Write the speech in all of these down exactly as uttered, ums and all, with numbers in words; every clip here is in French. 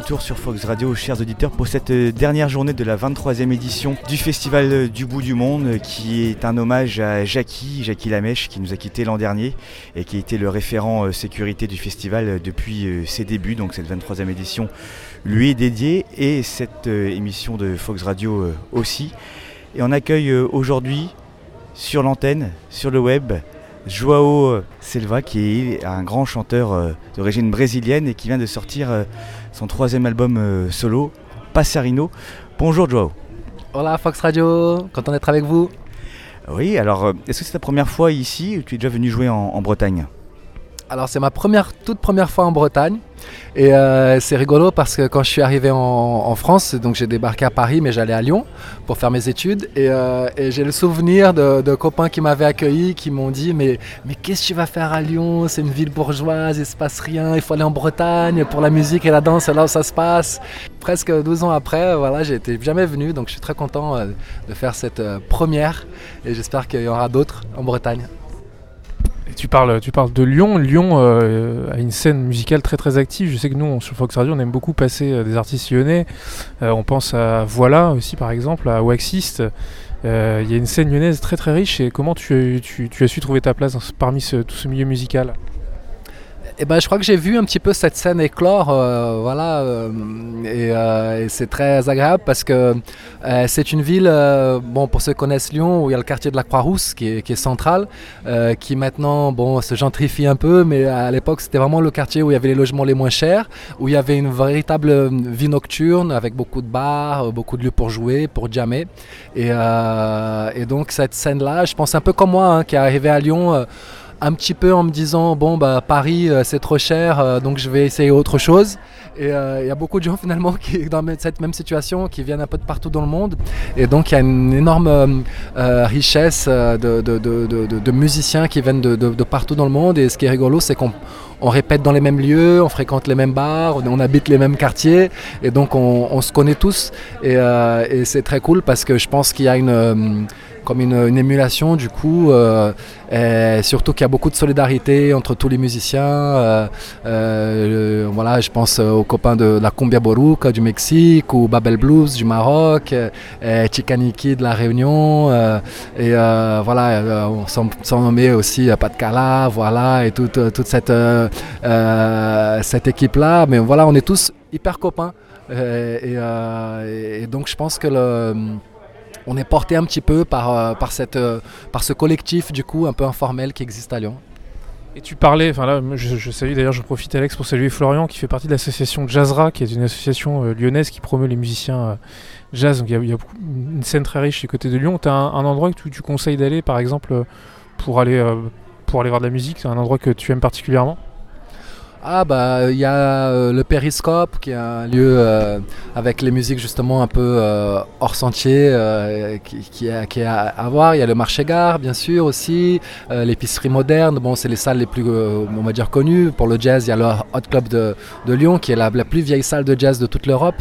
retour sur Fox Radio, chers auditeurs, pour cette dernière journée de la vingt-troisième édition du Festival du Bout du Monde, qui est un hommage à Jackie, Jackie Lamèche, qui nous a quittés l'an dernier et qui a été le référent sécurité du festival depuis ses débuts. Donc cette vingt-troisième édition lui est dédiée et cette émission de Fox Radio aussi. Et on accueille aujourd'hui sur l'antenne, sur le web, Joao Silva, qui est un grand chanteur d'origine brésilienne et qui vient de sortir son troisième album solo, Passarino. Bonjour Joao. Hola Fox Radio, content d'être avec vous. Oui, alors est-ce que c'est ta première fois ici ou tu es déjà venu jouer en, en Bretagne ? Alors c'est ma première, toute première fois en Bretagne et euh, c'est rigolo parce que quand je suis arrivé en, en France, donc j'ai débarqué à Paris mais j'allais à Lyon pour faire mes études et, euh, et j'ai le souvenir de, de copains qui m'avaient accueilli qui m'ont dit mais, mais qu'est-ce que tu vas faire à Lyon, c'est une ville bourgeoise, il ne se passe rien, il faut aller en Bretagne pour la musique et la danse, c'est là où ça se passe. Presque douze ans après, voilà, j'ai été jamais venu donc je suis très content euh, de faire cette euh, première et j'espère qu'il y en aura d'autres en Bretagne. Tu parles, tu parles de Lyon. Lyon euh, a une scène musicale très très active. Je sais que nous, sur Fox Radio, on aime beaucoup passer euh, des artistes lyonnais. Euh, on pense à Voilà aussi, par exemple, à Waxist. Il euh, y a une scène lyonnaise très très riche. Et comment tu, tu, tu as su trouver ta place dans, parmi ce, tout ce milieu musical ? Eh ben, je crois que j'ai vu un petit peu cette scène éclore, euh, voilà, euh, et, euh, et c'est très agréable parce que euh, c'est une ville, euh, bon, pour ceux qui connaissent Lyon, où il y a le quartier de la Croix-Rousse qui est, qui est central, euh, qui maintenant, bon, se gentrifie un peu, mais à l'époque c'était vraiment le quartier où il y avait les logements les moins chers, où il y avait une véritable vie nocturne avec beaucoup de bars, beaucoup de lieux pour jouer, pour jammer, et, euh, et donc cette scène-là, je pense un peu comme moi, hein, qui est arrivé à Lyon. Euh, un petit peu en me disant bon bah Paris euh, c'est trop cher euh, donc je vais essayer autre chose et il euh, y a beaucoup de gens finalement qui dans cette même situation qui viennent un peu de partout dans le monde et donc il y a une énorme euh, richesse de, de, de, de, de, de musiciens qui viennent de, de, de partout dans le monde et ce qui est rigolo c'est qu'on on répète dans les mêmes lieux, on fréquente les mêmes bars, on, on habite les mêmes quartiers et donc on, on se connaît tous et, euh, et c'est très cool parce que je pense qu'il y a une euh, comme une, une émulation du coup, euh, et surtout qu'il y a beaucoup de solidarité entre tous les musiciens. Euh, euh, voilà, je pense aux copains de la Cumbia Boruca du Mexique ou Babel Blues du Maroc, et Chicaniki de la Réunion, euh, et euh, voilà, on s'en, s'en nommait aussi Pas de Cala, voilà, et toute, toute cette, euh, euh, cette équipe-là. Mais voilà, on est tous hyper copains, euh, et, euh, et donc je pense que le on est porté un petit peu par, par, cette, par ce collectif du coup un peu informel qui existe à Lyon. Et tu parlais, enfin là je, je salue d'ailleurs, je profite Alex pour saluer Florian qui fait partie de l'association Jazzra, qui est une association euh, lyonnaise qui promeut les musiciens euh, jazz. Donc il y, y a une scène très riche du côté de Lyon. Tu as un, un endroit que tu, tu conseilles d'aller par exemple pour aller, euh, pour aller voir de la musique, c'est un endroit que tu aimes particulièrement ? Ah bah il y a euh, le Périscope qui est un lieu euh, avec les musiques justement un peu euh, hors sentier euh, qui, qui, est, qui est à, à voir. Il y a le marché-gare bien sûr aussi, euh, l'épicerie moderne, bon c'est les salles les plus euh, on va dire connues. Pour le jazz il y a le Hot Club de, de Lyon qui est la, la plus vieille salle de jazz de toute l'Europe.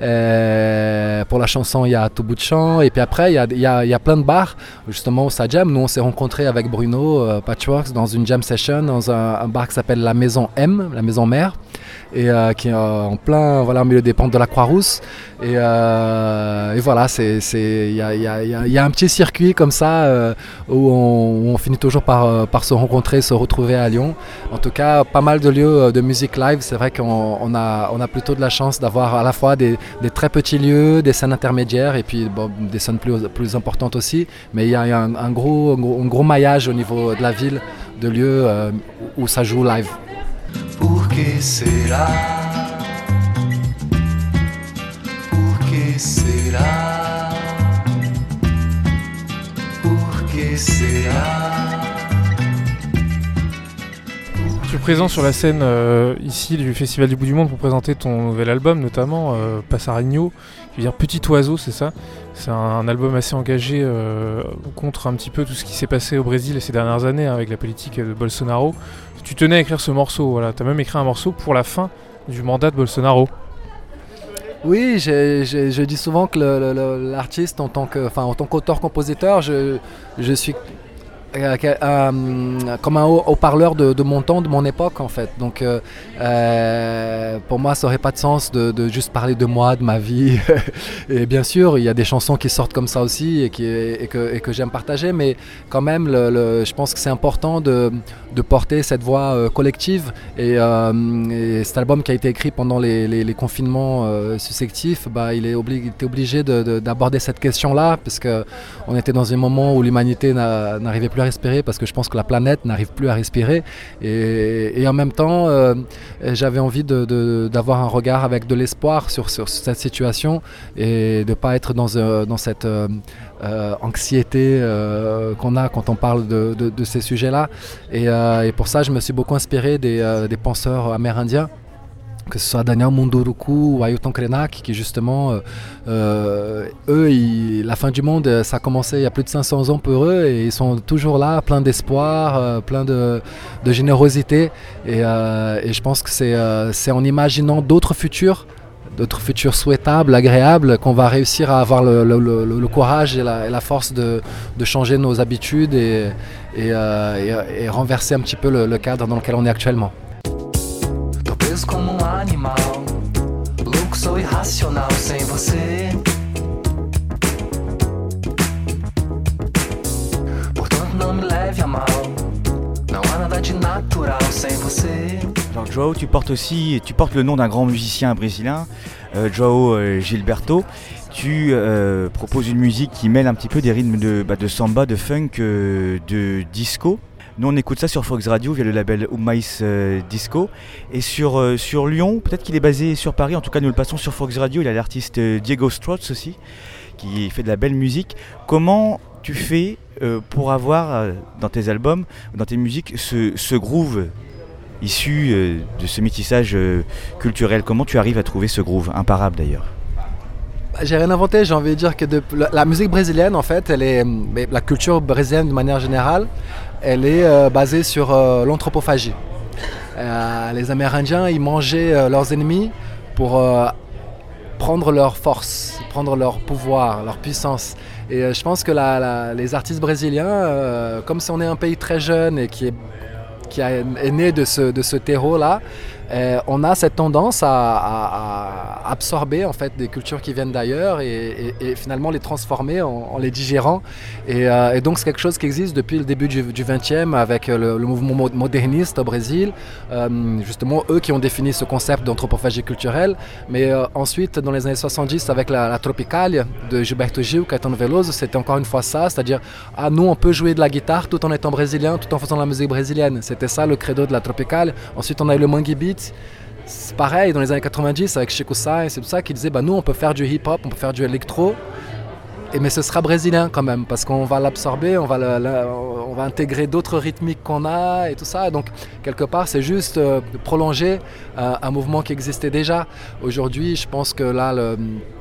Euh, pour la chanson il y a à tout bout de champ et puis après il y a, il y a, il y a plein de bars justement où ça jam. Nous on s'est rencontrés avec Bruno euh, Patchworks dans une jam session dans un, un bar qui s'appelle la Maison M, la maison mère, et euh, qui est euh, en plein voilà, au milieu des pentes de la Croix-Rousse. Et, euh, et voilà, il y a, y, a, y, a, y a un petit circuit comme ça euh, où, on, où on finit toujours par, par se rencontrer, se retrouver à Lyon. En tout cas, pas mal de lieux de musique live. C'est vrai qu'on on a, on a plutôt de la chance d'avoir à la fois des, des très petits lieux, des scènes intermédiaires et puis bon, des scènes plus, plus importantes aussi. Mais il y a, y a un, un, gros, un, gros, un gros maillage au niveau de la ville, de lieux euh, où ça joue live. Por que será? Por que será? Por que será? Tu es présent sur la scène euh, ici du Festival du Bout du Monde pour présenter ton nouvel album, notamment euh, Passarino, qui veut dire Petit Oiseau, c'est ça. C'est un, un album assez engagé euh, contre un petit peu tout ce qui s'est passé au Brésil ces dernières années hein, avec la politique de Bolsonaro. Tu tenais à écrire ce morceau, voilà. Tu as même écrit un morceau pour la fin du mandat de Bolsonaro. Oui, j'ai, j'ai, je dis souvent que le, le, l'artiste, en tant que, enfin, en tant qu'auteur-compositeur, je, je suis euh, euh, comme un haut-parleur de, de mon temps, de mon époque en fait. Donc euh, euh, pour moi ça n'aurait pas de sens de, de juste parler de moi, de ma vie. Et bien sûr il y a des chansons qui sortent comme ça aussi et, qui, et, que, et que j'aime partager, mais quand même le, le, je pense que c'est important de, de porter cette voix euh, collective et, euh, et cet album qui a été écrit pendant les, les, les confinements euh, successifs, bah, il, est obli- il était obligé de, de, d'aborder cette question-là parce qu'on était dans un moment où l'humanité n'a, n'arrivait plus à respirer, parce que je pense que la planète n'arrive plus à respirer et, et en même temps euh, j'avais envie de, de, d'avoir un regard avec de l'espoir sur, sur cette situation et de ne pas être dans, euh, dans cette euh, euh, anxiété euh, qu'on a quand on parle de, de, de ces sujets-là et, euh, et pour ça je me suis beaucoup inspiré des, euh, des penseurs amérindiens, que ce soit Daniel Munduruku ou Ailton Krenak, qui justement, euh, euh, eux, ils, la fin du monde, ça a commencé il y a plus de cinq cents ans pour eux, et ils sont toujours là, plein d'espoir, euh, plein de, de générosité, et, euh, et je pense que c'est, euh, c'est en imaginant d'autres futurs, d'autres futurs souhaitables, agréables, qu'on va réussir à avoir le, le, le, le courage et la, et la force de, de changer nos habitudes et, et, euh, et, et renverser un petit peu le, le cadre dans lequel on est actuellement. Preso como um animal, louco, sou irracional sem você. Portanto não me leve a mal, não há nada de natural sem você. Alors Joao, tu portes aussi, tu portes le nom d'un grand musicien brésilien, euh, Joao euh, Gilberto. Tu euh, proposes une musique qui mêle un petit peu des rythmes de, bah, de samba, de funk, euh, de disco. Nous on écoute ça sur Fox Radio via le label Umais euh, Disco. Et sur, euh, sur Lyon, peut-être qu'il est basé sur Paris, en tout cas nous le passons sur Fox Radio, il y a l'artiste euh, Diego Strotz aussi, qui fait de la belle musique. Comment tu fais euh, pour avoir euh, dans tes albums, dans tes musiques, ce, ce groove issu euh, de ce métissage euh, culturel? Comment tu arrives à trouver ce groove, imparable d'ailleurs? J'ai rien inventé, j'ai envie de dire que de, la, la musique brésilienne en fait, elle est, la culture brésilienne de manière générale, elle est euh, basée sur euh, l'anthropophagie. Euh, les Amérindiens, ils mangeaient euh, leurs ennemis pour euh, prendre leur force, prendre leur pouvoir, leur puissance. Et euh, je pense que la, la, les artistes brésiliens, euh, comme si on est un pays très jeune et qui est, qui a, est né de ce, de ce terreau-là, Euh, on a cette tendance à, à, à absorber en fait des cultures qui viennent d'ailleurs et, et, et finalement les transformer en, en les digérant. Et, euh, et donc c'est quelque chose qui existe depuis le début du, du vingtième avec le, le mouvement moderniste au Brésil. Euh, justement, eux qui ont défini ce concept d'anthropophagie culturelle. Mais euh, ensuite, dans les années soixante-dix, avec la, la Tropicalia de Gilberto Gil, Caetano Veloso, c'était encore une fois ça, c'est-à-dire ah, nous on peut jouer de la guitare tout en étant brésilien, tout en faisant de la musique brésilienne. C'était ça le credo de la Tropicalia. Ensuite, on a eu le Mangue Beat. C'est pareil dans les années quatre-vingt-dix avec Chico Sainz et tout ça qui disait bah nous on peut faire du hip-hop, on peut faire du électro, et mais ce sera brésilien quand même parce qu'on va l'absorber, on va, le, le, on va intégrer d'autres rythmiques qu'on a et tout ça. Et donc quelque part c'est juste euh, prolonger euh, un mouvement qui existait déjà. Aujourd'hui je pense que là le,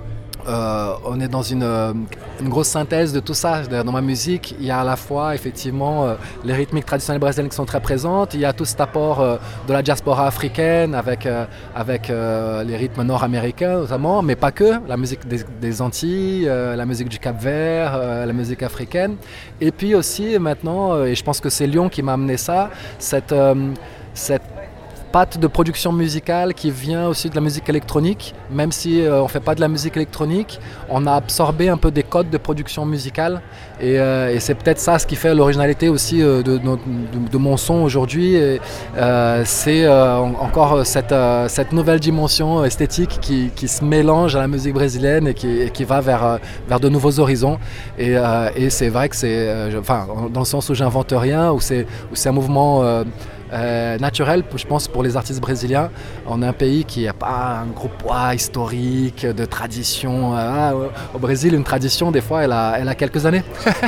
Euh, on est dans une, euh, une grosse synthèse de tout ça. Dans ma musique, il y a à la fois effectivement euh, les rythmiques traditionnelles brésiliennes qui sont très présentes, il y a tout cet apport euh, de la diaspora africaine avec, euh, avec euh, les rythmes nord-américains notamment, mais pas que, la musique des, des Antilles, euh, la musique du Cap-Vert, euh, la musique africaine. Et puis aussi maintenant, euh, et je pense que c'est Lyon qui m'a amené ça, cette, euh, cette patte de production musicale qui vient aussi de la musique électronique. Même si euh, on ne fait pas de la musique électronique, on a absorbé un peu des codes de production musicale et, euh, et c'est peut-être ça ce qui fait l'originalité aussi euh, de, de, de, de mon son aujourd'hui. Et, euh, c'est euh, encore cette, euh, cette nouvelle dimension esthétique qui, qui se mélange à la musique brésilienne et qui, et qui va vers, vers de nouveaux horizons. Et, euh, et c'est vrai que c'est, euh, enfin, dans le sens où j'invente rien, où c'est, où c'est un mouvement euh, Euh, naturel, je pense, pour les artistes brésiliens. On est un pays qui n'a pas un gros poids historique de tradition. Ah, au Brésil, une tradition, des fois, elle a, elle a quelques années.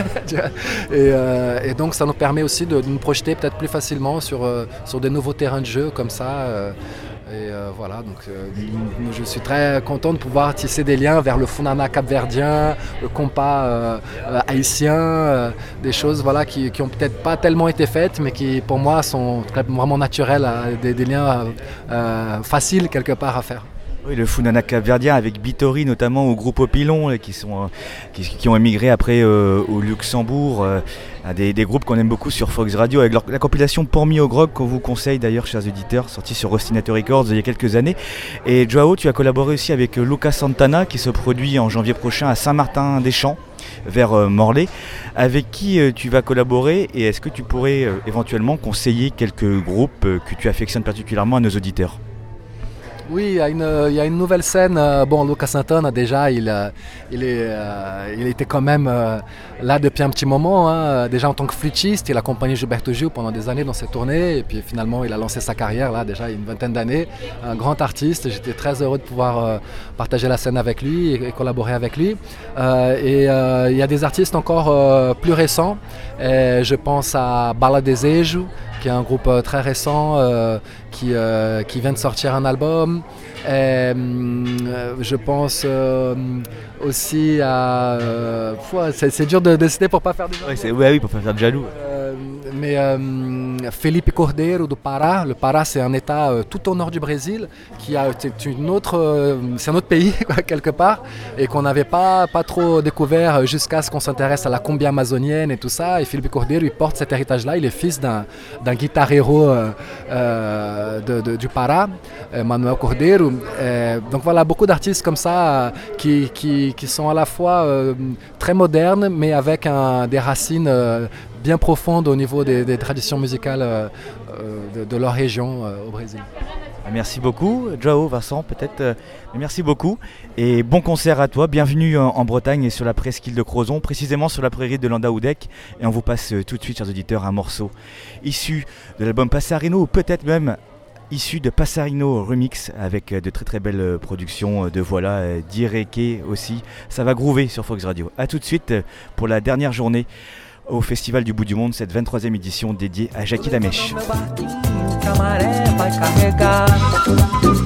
et, euh, et donc, ça nous permet aussi de, de nous projeter peut-être plus facilement sur, euh, sur des nouveaux terrains de jeu comme ça. Euh, Et euh, voilà, donc euh, je suis très content de pouvoir tisser des liens vers le funana capverdien, le compas euh, euh, haïtien, euh, des choses voilà, qui, qui ont peut-être pas tellement été faites, mais qui pour moi sont vraiment naturelles, euh, des, des liens euh, faciles quelque part à faire. Oui, le Funana capverdien avec Bitori notamment au groupe Opilon qui, sont, euh, qui, qui ont émigré après euh, au Luxembourg, euh, des, des groupes qu'on aime beaucoup sur Fox Radio avec leur, la compilation Pormi au Grog qu'on vous conseille d'ailleurs chers auditeurs, sortie sur Ostinato Records il y a quelques années. Et Joao, tu as collaboré aussi avec Lucas Santana qui se produit en janvier prochain à Saint-Martin-des-Champs vers euh, Morlaix, avec qui euh, tu vas collaborer et est-ce que tu pourrais euh, éventuellement conseiller quelques groupes euh, que tu affectionnes particulièrement à nos auditeurs? Oui, il y, a une, il y a une nouvelle scène. Bon, Lucas Santana, déjà, il, il, est, euh, il était quand même euh, là depuis un petit moment. Hein. Déjà en tant que flûtiste, il a accompagné Gilberto Gil pendant des années dans ses tournées. Et puis finalement, il a lancé sa carrière, là, déjà il y a une vingtaine d'années. Un grand artiste. J'étais très heureux de pouvoir euh, partager la scène avec lui et, et collaborer avec lui. Euh, et euh, il y a des artistes encore euh, plus récents. Et je pense à Bala Desejo, qui est un groupe euh, très récent euh, qui, euh, qui vient de sortir un album. Et, euh, je pense euh, aussi à... Euh, c'est, c'est dur de décider pour ne pas faire de jaloux. Ouais, c'est, ouais, oui, pour pas faire de jaloux. Euh, mais euh, Felipe Cordeiro do Pará, le Pará c'est un état euh, tout au nord du Brésil qui a c'est une autre, euh, c'est un autre pays quoi, quelque part et qu'on n'avait pas, pas trop découvert jusqu'à ce qu'on s'intéresse à la cumbia amazonienne et tout ça. Et Felipe Cordeiro il porte cet héritage-là, il est fils d'un, d'un guitarrero euh, euh, de, de, du Pará, euh, Manuel Cordeiro. Et donc voilà, beaucoup d'artistes comme ça euh, qui, qui, qui sont à la fois euh, très modernes mais avec un, des racines euh, bien profonde au niveau des, des traditions musicales euh, de, de leur région euh, au Brésil. Merci beaucoup, Joao, Vincent, peut-être. Euh, merci beaucoup et bon concert à toi. Bienvenue en, en Bretagne et sur la presqu'île de Crozon, précisément sur la prairie de Landaoudec. Et on vous passe euh, tout de suite, chers auditeurs, un morceau issu de l'album Passarino ou peut-être même issu de Passarino Remix avec euh, de très très belles euh, productions euh, de voilà, euh, d'Ireke aussi. Ça va groover sur Fox Radio. A tout de suite euh, pour la dernière journée au Festival du Bout du Monde, cette vingt-troisième édition dédiée à Jackie Lamèche.